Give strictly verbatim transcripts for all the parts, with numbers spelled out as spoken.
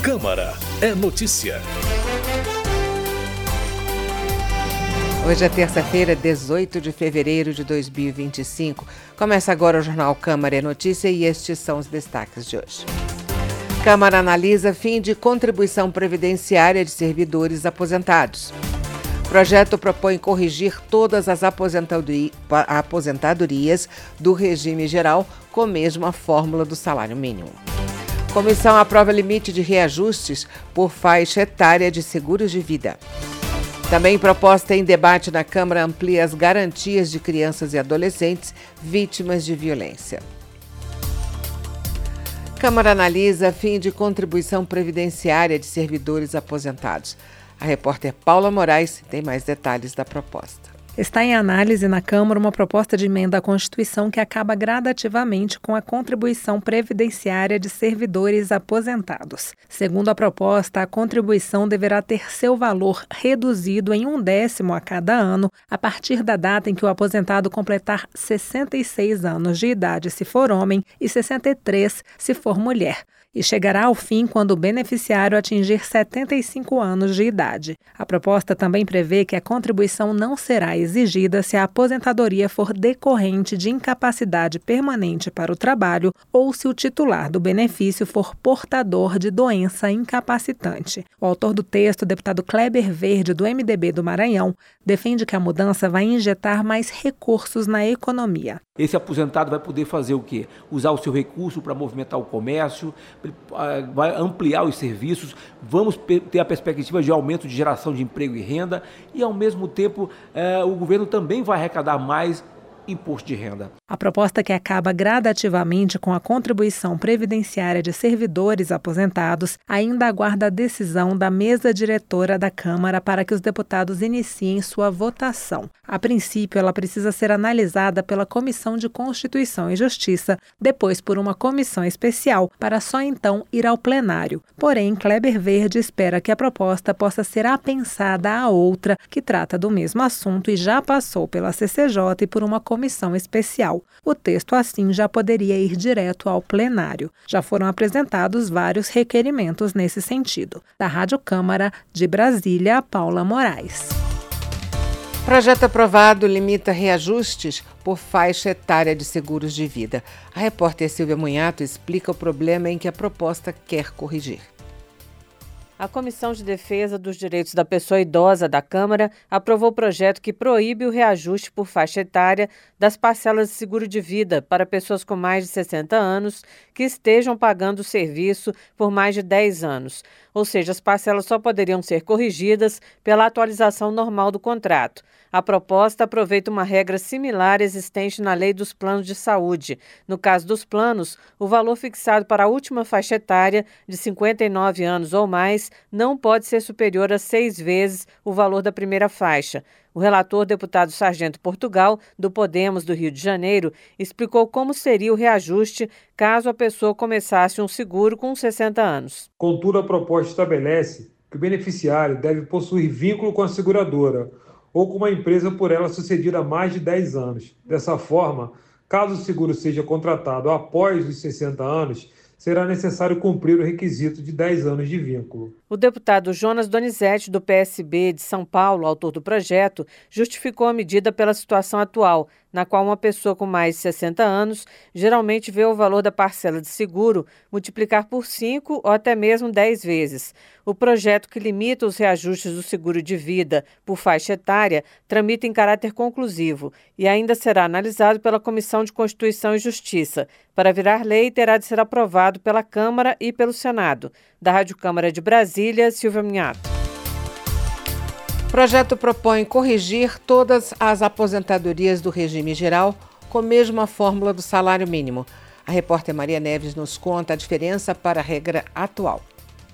Câmara é notícia. Hoje é terça-feira, dezoito de fevereiro de dois mil e vinte e cinco. Começa agora o Jornal Câmara é Notícia e estes são os destaques de hoje. Câmara analisa fim de contribuição previdenciária de servidores aposentados. Projeto propõe corrigir todas as aposentadori- aposentadorias do regime geral com a mesma fórmula do salário mínimo. Comissão aprova limite de reajustes por faixa etária de seguros de vida. Também proposta em debate na Câmara amplia as garantias de crianças e adolescentes vítimas de violência. Câmara analisa fim de contribuição previdenciária de servidores aposentados. A repórter Paula Moraes tem mais detalhes da proposta. Está em análise na Câmara uma proposta de emenda à Constituição que acaba gradativamente com a contribuição previdenciária de servidores aposentados. Segundo a proposta, a contribuição deverá ter seu valor reduzido em um décimo a cada ano, a partir da data em que o aposentado completar sessenta e seis anos de idade se for homem e sessenta e três se for mulher, e chegará ao fim quando o beneficiário atingir setenta e cinco anos de idade. A proposta também prevê que a contribuição não será exigida se a aposentadoria for decorrente de incapacidade permanente para o trabalho ou se o titular do benefício for portador de doença incapacitante. O autor do texto, o deputado Kleber Verde, do M D B do Maranhão, defende que a mudança vai injetar mais recursos na economia. Esse aposentado vai poder fazer o quê? Usar o seu recurso para movimentar o comércio, vai ampliar os serviços, vamos ter a perspectiva de aumento de geração de emprego e renda e, ao mesmo tempo, eh, o governo também vai arrecadar mais imposto de renda. A proposta, que acaba gradativamente com a contribuição previdenciária de servidores aposentados, ainda aguarda a decisão da mesa diretora da Câmara para que os deputados iniciem sua votação. A princípio, ela precisa ser analisada pela Comissão de Constituição e Justiça, depois por uma comissão especial, para só então ir ao plenário. Porém, Kleber Verde espera que a proposta possa ser apensada à outra, que trata do mesmo assunto e já passou pela C C J e por uma comissão especial. O texto, assim, já poderia ir direto ao plenário. Já foram apresentados vários requerimentos nesse sentido. Da Rádio Câmara, de Brasília, Paula Moraes. Projeto aprovado limita reajustes por faixa etária de seguros de vida. A repórter Silvia Munhato explica o problema em que a proposta quer corrigir. A Comissão de Defesa dos Direitos da Pessoa Idosa da Câmara aprovou o projeto que proíbe o reajuste por faixa etária das parcelas de seguro de vida para pessoas com mais de sessenta anos que estejam pagando o serviço por mais de dez anos. Ou seja, as parcelas só poderiam ser corrigidas pela atualização normal do contrato. A proposta aproveita uma regra similar existente na Lei dos Planos de Saúde. No caso dos planos, o valor fixado para a última faixa etária, de cinquenta e nove anos ou mais, não pode ser superior a seis vezes o valor da primeira faixa. O relator, deputado Sargento Portugal, do Podemos do Rio de Janeiro, explicou como seria o reajuste caso a pessoa começasse um seguro com sessenta anos. Contudo, a proposta estabelece que o beneficiário deve possuir vínculo com a seguradora ou com uma empresa por ela sucedida há mais de dez anos. Dessa forma, caso o seguro seja contratado após os sessenta anos, será necessário cumprir o requisito de dez anos de vínculo. O deputado Jonas Donizete, do P S B de São Paulo, autor do projeto, justificou a medida pela situação atual, na qual uma pessoa com mais de sessenta anos geralmente vê o valor da parcela de seguro multiplicar por cinco ou até mesmo dez vezes. O projeto, que limita os reajustes do seguro de vida por faixa etária, tramita em caráter conclusivo e ainda será analisado pela Comissão de Constituição e Justiça. Para virar lei, terá de ser aprovado pela Câmara e pelo Senado. Da Rádio Câmara de Brasília, Silvia Munhato. O projeto propõe corrigir todas as aposentadorias do regime geral com a mesma fórmula do salário mínimo. A repórter Maria Neves nos conta a diferença para a regra atual.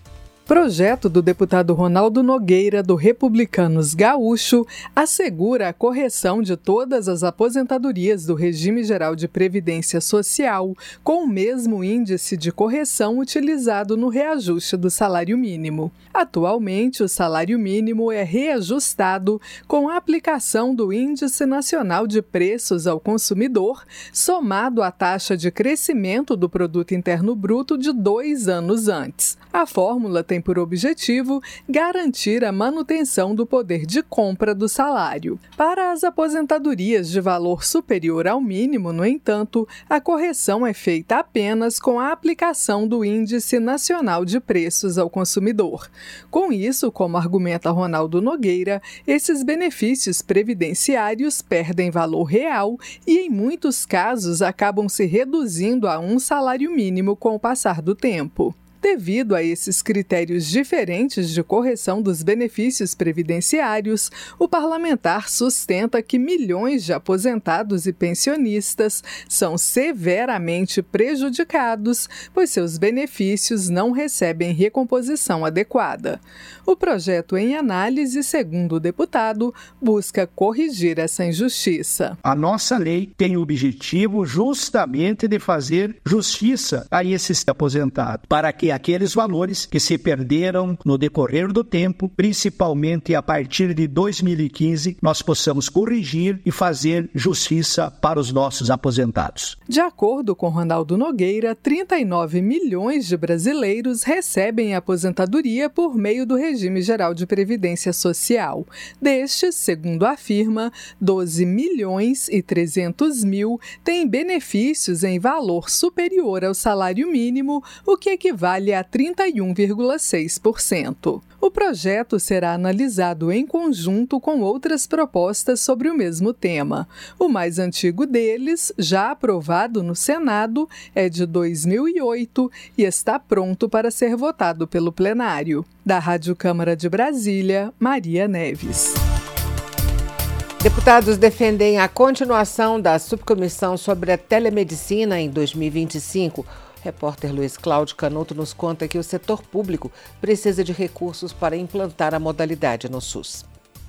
Projeto do deputado Ronaldo Nogueira, do Republicanos Gaúcho, assegura a correção de todas as aposentadorias do Regime Geral de Previdência Social com o mesmo índice de correção utilizado no reajuste do salário mínimo. Atualmente, o salário mínimo é reajustado com a aplicação do Índice Nacional de Preços ao Consumidor, somado à taxa de crescimento do Produto Interno Bruto de dois anos antes. A fórmula tem por objetivo garantir a manutenção do poder de compra do salário. Para as aposentadorias de valor superior ao mínimo, no entanto, a correção é feita apenas com a aplicação do Índice Nacional de Preços ao Consumidor. Com isso, como argumenta Ronaldo Nogueira, esses benefícios previdenciários perdem valor real e, em muitos casos, acabam se reduzindo a um salário mínimo com o passar do tempo. Devido a esses critérios diferentes de correção dos benefícios previdenciários, o parlamentar sustenta que milhões de aposentados e pensionistas são severamente prejudicados, pois seus benefícios não recebem recomposição adequada. O projeto em análise, segundo o deputado, busca corrigir essa injustiça. A nossa lei tem o objetivo justamente de fazer justiça a esses aposentados, para que aqueles valores que se perderam no decorrer do tempo, principalmente a partir de dois mil e quinze, nós possamos corrigir e fazer justiça para os nossos aposentados. De acordo com Ronaldo Nogueira, trinta e nove milhões de brasileiros recebem aposentadoria por meio do Regime Geral de Previdência Social. Destes, segundo afirma, doze milhões e trezentos mil têm benefícios em valor superior ao salário mínimo, o que equivale a trinta e um vírgula seis por cento. O projeto será analisado em conjunto com outras propostas sobre o mesmo tema. O mais antigo deles, já aprovado no Senado, é de dois mil e oito e está pronto para ser votado pelo plenário. Da Rádio Câmara de Brasília, Maria Neves. Deputados defendem a continuação da subcomissão sobre a telemedicina em dois mil e vinte e cinco. O repórter Luiz Cláudio Canuto nos conta que o setor público precisa de recursos para implantar a modalidade no SUS.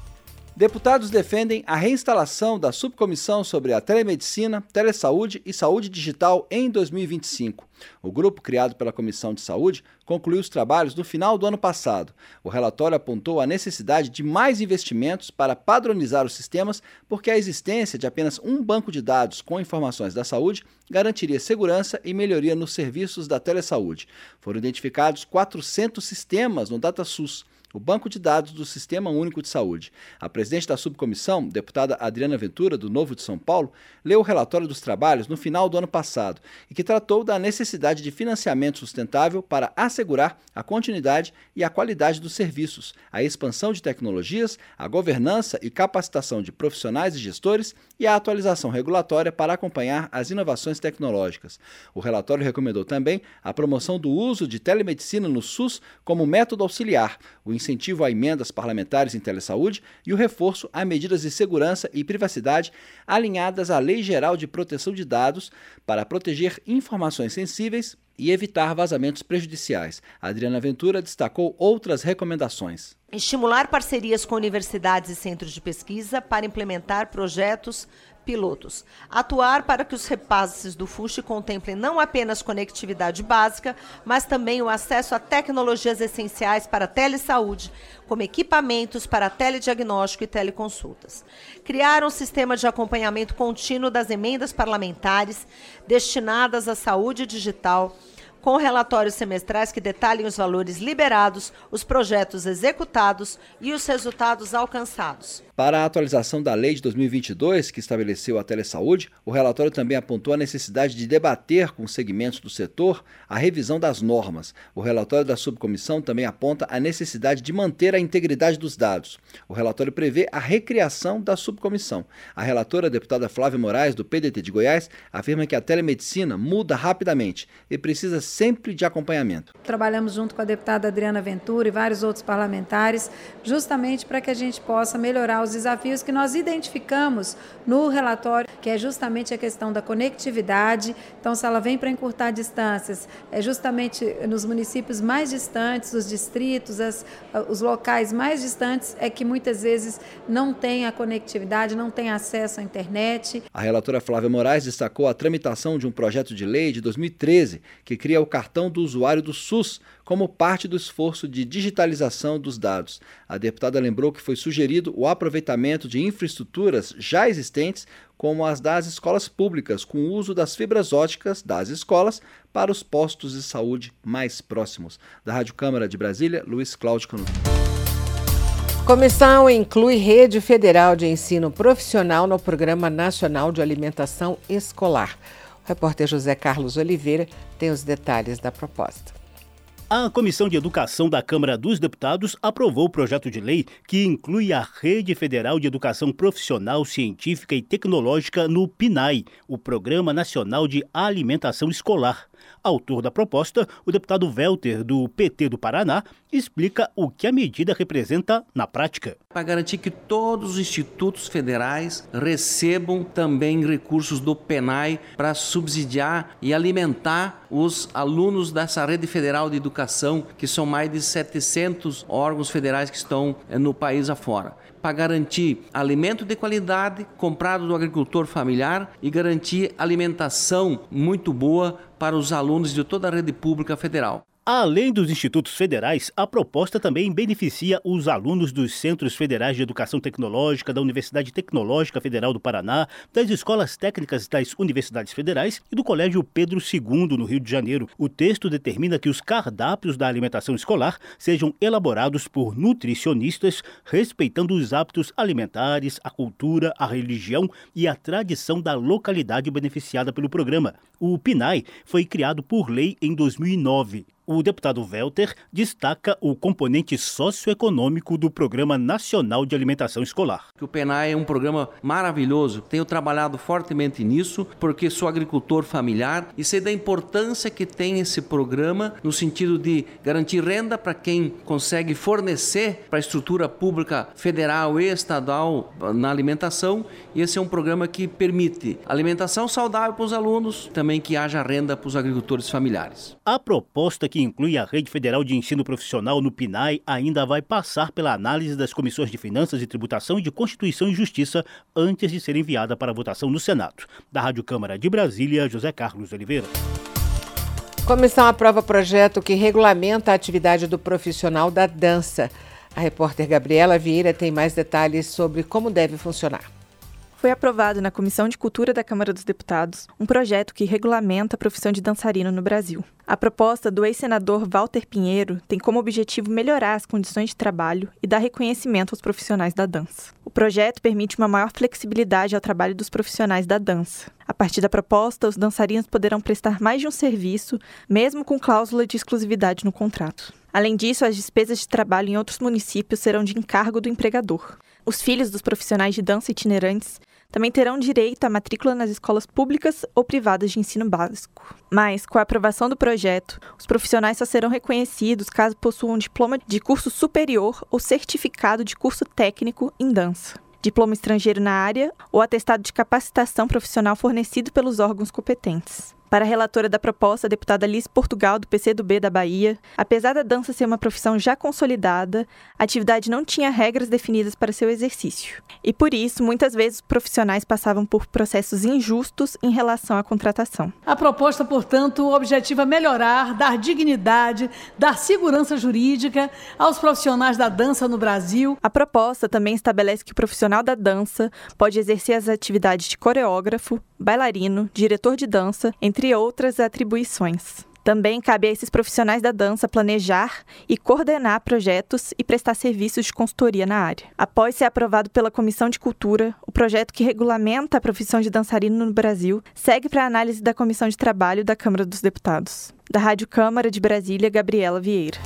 Deputados defendem a reinstalação da subcomissão sobre a telemedicina, telesaúde e saúde digital em dois mil e vinte e cinco. O grupo, criado pela Comissão de Saúde, concluiu os trabalhos no final do ano passado. O relatório apontou a necessidade de mais investimentos para padronizar os sistemas, porque a existência de apenas um banco de dados com informações da saúde garantiria segurança e melhoria nos serviços da telesaúde. Foram identificados quatrocentos sistemas no DataSUS, o banco de dados do Sistema Único de Saúde. A presidente da subcomissão, deputada Adriana Ventura, do Novo de São Paulo, leu o relatório dos trabalhos no final do ano passado e que tratou da necessidade de financiamento sustentável para assegurar a continuidade e a qualidade dos serviços, a expansão de tecnologias, a governança e capacitação de profissionais e gestores e a atualização regulatória para acompanhar as inovações tecnológicas. O relatório recomendou também a promoção do uso de telemedicina no SUS como método auxiliar, o incentivo a emendas parlamentares em telesaúde e o reforço a medidas de segurança e privacidade alinhadas à Lei Geral de Proteção de Dados para proteger informações sensíveis e evitar vazamentos prejudiciais. A Adriana Ventura destacou outras recomendações. Estimular parcerias com universidades e centros de pesquisa para implementar projetos pilotos. Atuar para que os repasses do FUSH contemplem não apenas conectividade básica, mas também o acesso a tecnologias essenciais para a telesaúde, como equipamentos para telediagnóstico e teleconsultas. Criar um sistema de acompanhamento contínuo das emendas parlamentares destinadas à saúde digital, com relatórios semestrais que detalhem os valores liberados, os projetos executados e os resultados alcançados. Para a atualização da Lei de dois mil e vinte e dois, que estabeleceu a telesaúde, o relatório também apontou a necessidade de debater com os segmentos do setor a revisão das normas. O relatório da subcomissão também aponta a necessidade de manter a integridade dos dados. O relatório prevê a recriação da subcomissão. A relatora, a deputada Flávia Moraes, do P D T de Goiás, afirma que a telemedicina muda rapidamente e precisa sempre de acompanhamento. Trabalhamos junto com a deputada Adriana Ventura e vários outros parlamentares, justamente para que a gente possa melhorar os desafios que nós identificamos no relatório, que é justamente a questão da conectividade. Então, se ela vem para encurtar distâncias, é justamente nos municípios mais distantes, os distritos, as, os locais mais distantes, é que muitas vezes não tem a conectividade, não tem acesso à internet. A relatora Flávia Moraes destacou a tramitação de um projeto de lei de dois mil e treze que cria o cartão do usuário do SUS como parte do esforço de digitalização dos dados. A deputada lembrou que foi sugerido o aproveitamento de infraestruturas já existentes, como as das escolas públicas, com o uso das fibras óticas das escolas para os postos de saúde mais próximos. Da Rádio Câmara de Brasília, Luiz Cláudio Canuto. Comissão inclui Rede Federal de Ensino Profissional no Programa Nacional de Alimentação Escolar. O repórter José Carlos Oliveira tem os detalhes da proposta. A Comissão de Educação da Câmara dos Deputados aprovou o projeto de lei que inclui a Rede Federal de Educação Profissional, Científica e Tecnológica no PNAE, o Programa Nacional de Alimentação Escolar. Autor da proposta, o deputado Welter, do P T do Paraná, explica o que a medida representa na prática. Para garantir que todos os institutos federais recebam também recursos do PNAE para subsidiar e alimentar os alunos dessa rede federal de educação, que são mais de setecentos órgãos federais que estão no país afora. Para garantir alimento de qualidade comprado do agricultor familiar e garantir alimentação muito boa para os alunos de toda a rede pública federal. Além dos institutos federais, a proposta também beneficia os alunos dos Centros Federais de Educação Tecnológica, da Universidade Tecnológica Federal do Paraná, das Escolas Técnicas das Universidades Federais e do Colégio Pedro segundo, no Rio de Janeiro. O texto determina que os cardápios da alimentação escolar sejam elaborados por nutricionistas, respeitando os hábitos alimentares, a cultura, a religião e a tradição da localidade beneficiada pelo programa. O PNAE foi criado por lei em dois mil e nove. O deputado Welter destaca o componente socioeconômico do Programa Nacional de Alimentação Escolar. O PNAE é um programa maravilhoso, tenho trabalhado fortemente nisso, porque sou agricultor familiar e sei da importância que tem esse programa no sentido de garantir renda para quem consegue fornecer para a estrutura pública federal e estadual na alimentação. E esse é um programa que permite alimentação saudável para os alunos, também que haja renda para os agricultores familiares. A proposta que que inclui a Rede Federal de Ensino Profissional no PNAE ainda vai passar pela análise das comissões de Finanças e Tributação e de Constituição e Justiça antes de ser enviada para votação no Senado. Da Rádio Câmara de Brasília, José Carlos Oliveira. Comissão aprova projeto que regulamenta a atividade do profissional da dança. A repórter Gabriela Vieira tem mais detalhes sobre como deve funcionar. Foi aprovado na Comissão de Cultura da Câmara dos Deputados um projeto que regulamenta a profissão de dançarino no Brasil. A proposta do ex-senador Walter Pinheiro tem como objetivo melhorar as condições de trabalho e dar reconhecimento aos profissionais da dança. O projeto permite uma maior flexibilidade ao trabalho dos profissionais da dança. A partir da proposta, os dançarinos poderão prestar mais de um serviço, mesmo com cláusula de exclusividade no contrato. Além disso, as despesas de trabalho em outros municípios serão de encargo do empregador. Os filhos dos profissionais de dança itinerantes também terão direito à matrícula nas escolas públicas ou privadas de ensino básico. Mas, com a aprovação do projeto, os profissionais só serão reconhecidos caso possuam um diploma de curso superior ou certificado de curso técnico em dança, diploma estrangeiro na área ou atestado de capacitação profissional fornecido pelos órgãos competentes. Para a relatora da proposta, a deputada Liz Portugal, do P C do B da Bahia, apesar da dança ser uma profissão já consolidada, a atividade não tinha regras definidas para seu exercício. E por isso, muitas vezes, os profissionais passavam por processos injustos em relação à contratação. A proposta, portanto, objetiva melhorar, dar dignidade, dar segurança jurídica aos profissionais da dança no Brasil. A proposta também estabelece que o profissional da dança pode exercer as atividades de coreógrafo, bailarino, diretor de dança, entre outras atribuições. Também cabe a esses profissionais da dança planejar e coordenar projetos e prestar serviços de consultoria na área. Após ser aprovado pela Comissão de Cultura, o projeto que regulamenta a profissão de dançarino no Brasil segue para a análise da Comissão de Trabalho da Câmara dos Deputados. Da Rádio Câmara de Brasília, Gabriela Vieira.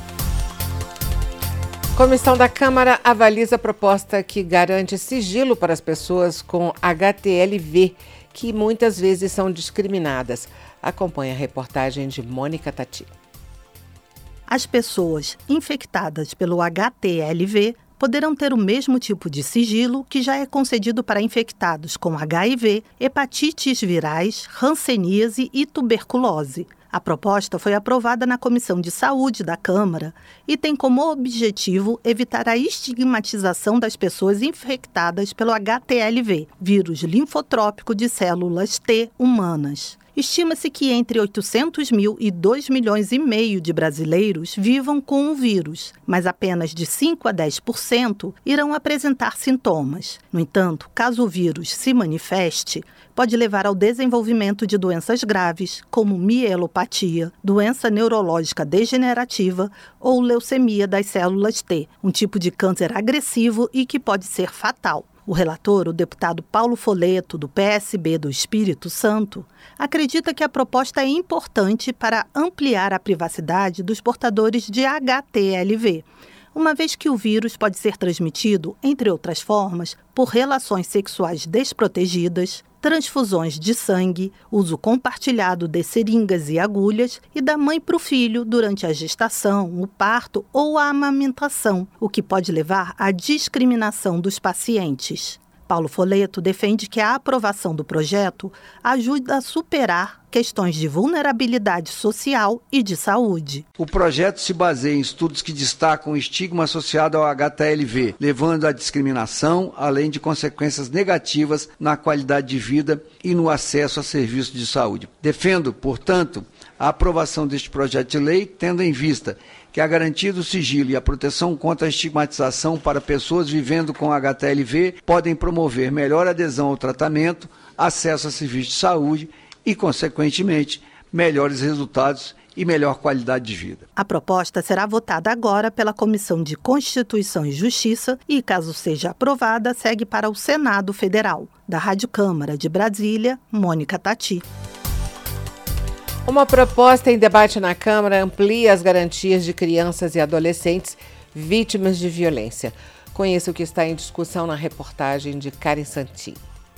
Comissão da Câmara avaliza a proposta que garante sigilo para as pessoas com H T L V, que muitas vezes são discriminadas. Acompanhe a reportagem de Mônica Tati. As pessoas infectadas pelo H T L V poderão ter o mesmo tipo de sigilo que já é concedido para infectados com H I V, hepatites virais, hanseníase e tuberculose. A proposta foi aprovada na Comissão de Saúde da Câmara e tem como objetivo evitar a estigmatização das pessoas infectadas pelo H T L V, vírus linfotrópico de células T humanas. Estima-se que entre oitocentos mil e dois milhões e meio de brasileiros vivam com o vírus, mas apenas de cinco a dez por cento irão apresentar sintomas. No entanto, caso o vírus se manifeste, pode levar ao desenvolvimento de doenças graves, como mielopatia, doença neurológica degenerativa ou leucemia das células T, um tipo de câncer agressivo e que pode ser fatal. O relator, o deputado Paulo Folletto, do P S B do Espírito Santo, acredita que a proposta é importante para ampliar a privacidade dos portadores de H T L V, uma vez que o vírus pode ser transmitido, entre outras formas, por relações sexuais desprotegidas, transfusões de sangue, uso compartilhado de seringas e agulhas e da mãe para o filho durante a gestação, o parto ou a amamentação, o que pode levar à discriminação dos pacientes. Paulo Folletto defende que a aprovação do projeto ajuda a superar questões de vulnerabilidade social e de saúde. O projeto se baseia em estudos que destacam o estigma associado ao H T L V, levando à discriminação, além de consequências negativas na qualidade de vida e no acesso a serviços de saúde. Defendo, portanto, a aprovação deste projeto de lei, tendo em vista que a garantia do sigilo e a proteção contra a estigmatização para pessoas vivendo com H T L V podem promover melhor adesão ao tratamento, acesso a serviços de saúde e, consequentemente, melhores resultados e melhor qualidade de vida. A proposta será votada agora pela Comissão de Constituição e Justiça e, caso seja aprovada, segue para o Senado Federal. Da Rádio Câmara de Brasília, Mônica Tati. Uma proposta em debate na Câmara amplia as garantias de crianças e adolescentes vítimas de violência. Conheça o que está em discussão na reportagem de Karen Santin.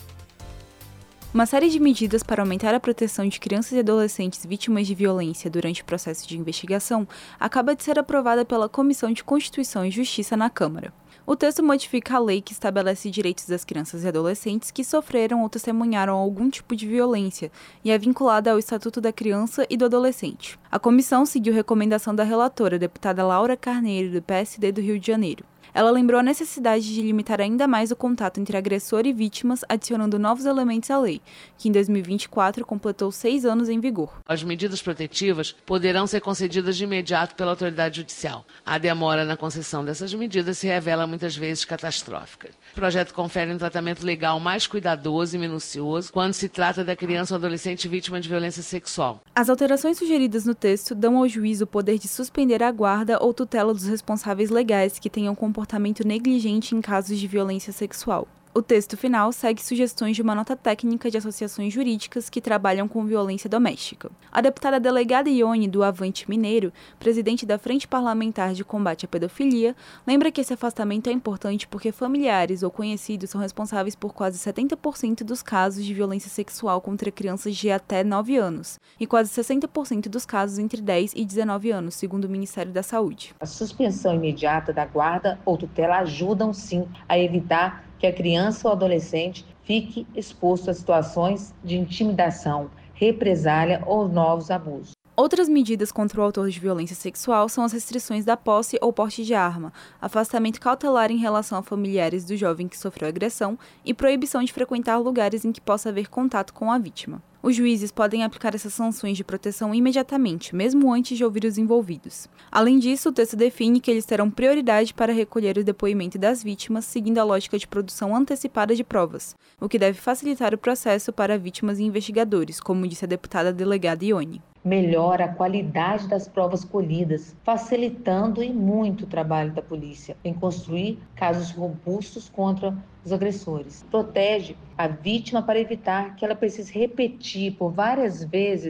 Uma série de medidas para aumentar a proteção de crianças e adolescentes vítimas de violência durante o processo de investigação acaba de ser aprovada pela Comissão de Constituição e Justiça na Câmara. O texto modifica a lei que estabelece direitos das crianças e adolescentes que sofreram ou testemunharam algum tipo de violência e é vinculada ao Estatuto da Criança e do Adolescente. A comissão seguiu recomendação da relatora, deputada Laura Carneiro, do P S D do Rio de Janeiro. Ela lembrou a necessidade de limitar ainda mais o contato entre agressor e vítimas, adicionando novos elementos à lei, que em dois mil e vinte e quatro completou seis anos em vigor. As medidas protetivas poderão ser concedidas de imediato pela autoridade judicial. A demora na concessão dessas medidas se revela muitas vezes catastrófica. O projeto confere um tratamento legal mais cuidadoso e minucioso quando se trata da criança ou adolescente vítima de violência sexual. As alterações sugeridas no texto dão ao juiz o poder de suspender a guarda ou tutela dos responsáveis legais que tenham comportamento comportamento negligente em casos de violência sexual. O texto final segue sugestões de uma nota técnica de associações jurídicas que trabalham com violência doméstica. A deputada delegada Ione, do Avante Mineiro, presidente da Frente Parlamentar de Combate à Pedofilia, lembra que esse afastamento é importante porque familiares ou conhecidos são responsáveis por quase setenta por cento dos casos de violência sexual contra crianças de até nove anos e quase sessenta por cento dos casos entre dez e dezenove anos, segundo o Ministério da Saúde. A suspensão imediata da guarda ou tutela ajudam, sim, a evitar que a criança ou adolescente fique exposto a situações de intimidação, represália ou novos abusos. Outras medidas contra o autor de violência sexual são as restrições da posse ou porte de arma, afastamento cautelar em relação a familiares do jovem que sofreu agressão e proibição de frequentar lugares em que possa haver contato com a vítima. Os juízes podem aplicar essas sanções de proteção imediatamente, mesmo antes de ouvir os envolvidos. Além disso, o texto define que eles terão prioridade para recolher o depoimento das vítimas, seguindo a lógica de produção antecipada de provas, o que deve facilitar o processo para vítimas e investigadores, como disse a deputada delegada Ione. Melhora a qualidade das provas colhidas, facilitando e muito o trabalho da polícia em construir casos robustos contra os agressores. Protege a vítima para evitar que ela precise repetir por várias vezes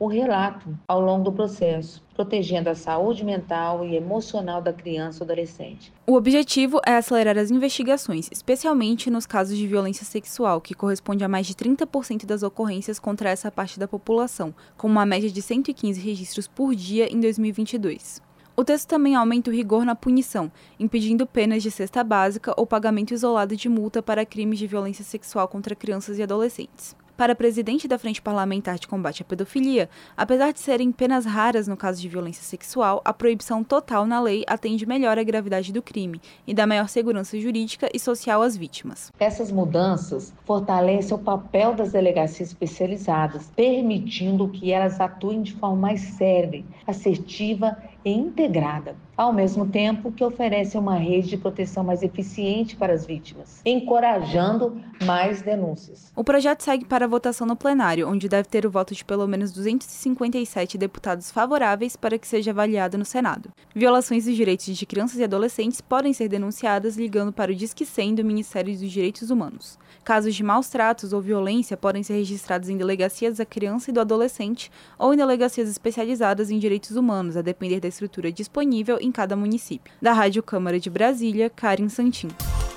por relato ao longo do processo, protegendo a saúde mental e emocional da criança ou adolescente. O objetivo é acelerar as investigações, especialmente nos casos de violência sexual, que corresponde a mais de trinta por cento das ocorrências contra essa parte da população, com uma média de cento e quinze registros por dia em dois mil e vinte e dois. O texto também aumenta o rigor na punição, impedindo penas de cesta básica ou pagamento isolado de multa para crimes de violência sexual contra crianças e adolescentes. Para a presidente da Frente Parlamentar de Combate à Pedofilia, apesar de serem penas raras no caso de violência sexual, a proibição total na lei atende melhor à gravidade do crime e dá maior segurança jurídica e social às vítimas. Essas mudanças fortalecem o papel das delegacias especializadas, permitindo que elas atuem de forma mais célere, assertiva e integrada, ao mesmo tempo que oferecem uma rede de proteção mais eficiente para as vítimas, encorajando mais denúncias. O projeto segue para a votação no plenário, onde deve ter o voto de pelo menos duzentos e cinquenta e sete deputados favoráveis para que seja avaliado no Senado. Violações dos direitos de crianças e adolescentes podem ser denunciadas ligando para o Disque cem do Ministério dos Direitos Humanos. Casos de maus tratos ou violência podem ser registrados em delegacias da criança e do adolescente ou em delegacias especializadas em direitos humanos, a depender da estrutura disponível em cada município. Da Rádio Câmara de Brasília, Karen Santin.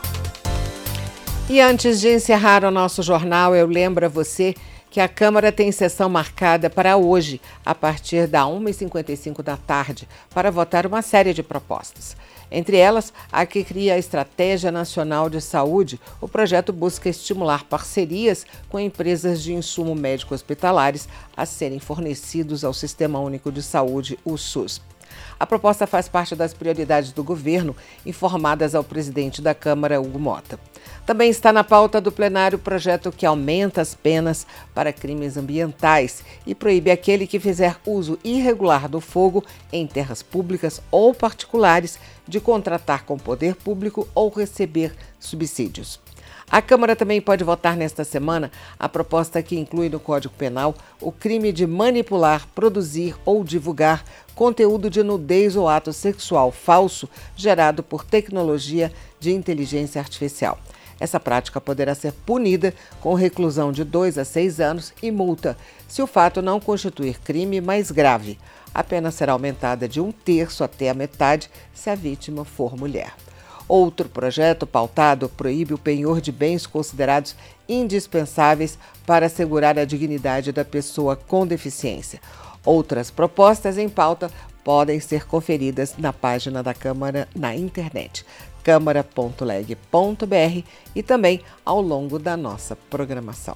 E antes de encerrar o nosso jornal, eu lembro a você que a Câmara tem sessão marcada para hoje, a partir da uma e cinquenta e cinco da tarde, para votar uma série de propostas. Entre elas, a que cria a Estratégia Nacional de Saúde. O projeto busca estimular parcerias com empresas de insumo médico hospitalares a serem fornecidos ao Sistema Único de Saúde, o SUS. A proposta faz parte das prioridades do governo, informadas ao presidente da Câmara, Hugo Mota. Também está na pauta do plenário o projeto que aumenta as penas para crimes ambientais e proíbe aquele que fizer uso irregular do fogo em terras públicas ou particulares de contratar com o poder público ou receber subsídios. A Câmara também pode votar nesta semana a proposta que inclui no Código Penal o crime de manipular, produzir ou divulgar conteúdo de nudez ou ato sexual falso gerado por tecnologia de inteligência artificial. Essa prática poderá ser punida com reclusão de dois a seis anos e multa, se o fato não constituir crime mais grave. A pena será aumentada de um terço até a metade se a vítima for mulher. Outro projeto pautado proíbe o penhor de bens considerados indispensáveis para assegurar a dignidade da pessoa com deficiência. Outras propostas em pauta podem ser conferidas na página da Câmara na internet, câmara ponto leg ponto br, e também ao longo da nossa programação.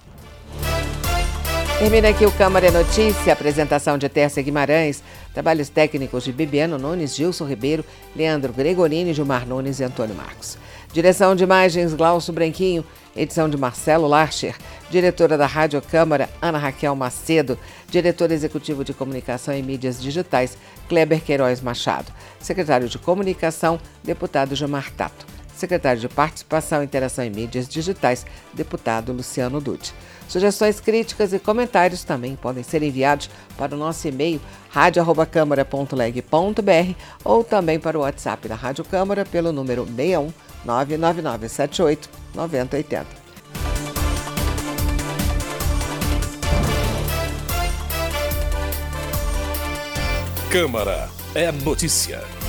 Termina aqui o Câmara é Notícia, apresentação de Tércia Guimarães, trabalhos técnicos de Bibiano Nunes, Gilson Ribeiro, Leandro Gregorini, Gilmar Nunes e Antônio Marcos. Direção de imagens, Glaucio Branquinho, edição de Marcelo Larcher, diretora da Rádio Câmara, Ana Raquel Macedo, diretor executivo de Comunicação e Mídias Digitais, Kleber Queiroz Machado, secretário de Comunicação, deputado Gilmar Tato, secretário de Participação, Interação e Mídias Digitais, deputado Luciano Dutti. Sugestões, críticas e comentários também podem ser enviados para o nosso e-mail rádio arroba câmara ponto leg ponto br ou também para o WhatsApp da Rádio Câmara pelo número seis um nove nove nove sete oito nove zero oito zero. Câmara é Notícia.